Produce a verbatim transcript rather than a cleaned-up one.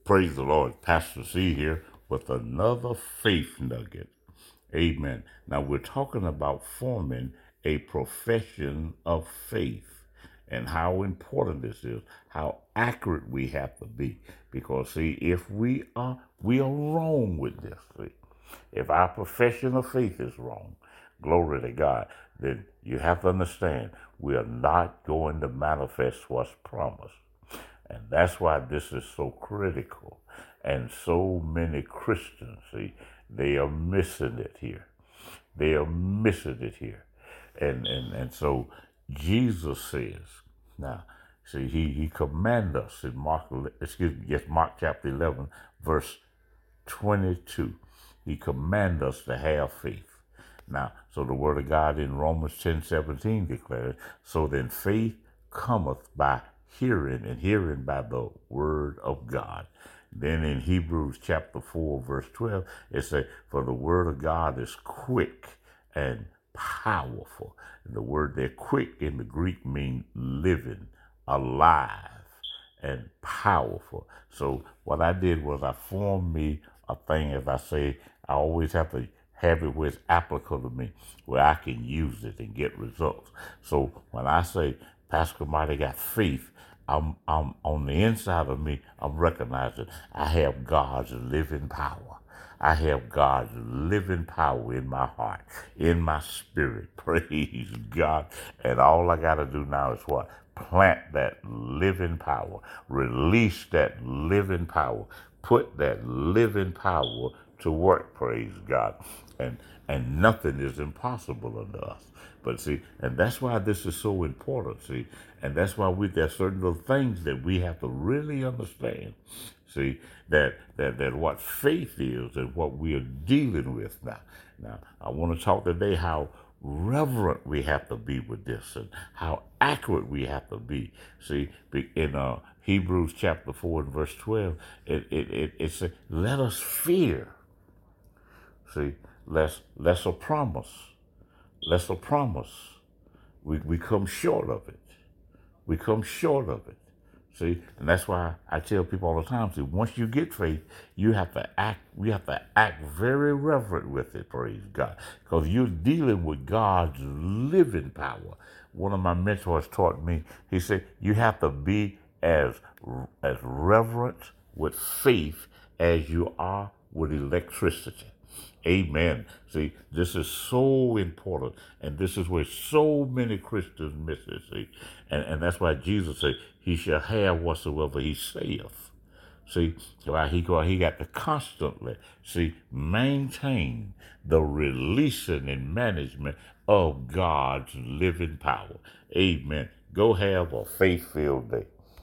Praise the Lord. Pastor C here with another faith nugget. Amen. Now we're talking about forming a profession of faith and how important this is, how accurate we have to be. Because see, if we are we are wrong with this, see, if our profession of faith is wrong, glory to God, then you have to understand we are not going to manifest what's promised. And that's why this is so critical. And so many Christians, see, they are missing it here. They are missing it here. And and, and so Jesus says, now, see, he, he commands us in Mark, excuse me, yes, Mark chapter eleven, verse twenty-two. He commands us to have faith. Now, so the word of God in Romans ten seventeen declares, so then faith cometh by hearing, and hearing by the word of God. Then in Hebrews chapter four, verse twelve, it says, for the word of God is quick and powerful. And the word there, quick in the Greek, means living, alive, and powerful. So what I did was I formed me a thing, as I say, I always have to have it where it's applicable to me, where I can use it and get results. So when I say Pastor Marty got faith, I'm, I'm on the inside of me, I'm recognizing I have God's living power. I have God's living power in my heart, in my spirit. Praise God. And all I got to do now is what? Plant that living power. Release that living power. Put that living power to work, praise God. And and nothing is impossible unto us. But see, and that's why this is so important, see. And that's why we there's certain little things that we have to really understand. See, that that that what faith is and what we are dealing with now. Now, I want to talk today how reverent we have to be with this and how accurate we have to be. See, in uh, Hebrews chapter four and verse twelve, it it it, it says, let us fear. See, less less a promise. Less a promise. We we come short of it. We come short of it. See, and that's why I tell people all the time, see, once you get faith, you have to act, we have to act very reverent with it, praise God. Because you're dealing with God's living power. One of my mentors taught me, he said, you have to be as, as reverent with faith as you are with electricity. Amen. See, this is so important, and this is where so many Christians miss it, see. And, and that's why Jesus said, he shall have whatsoever he saith. See, so he, he got to constantly, see, maintain the releasing and management of God's living power. Amen. Go have a faith-filled day.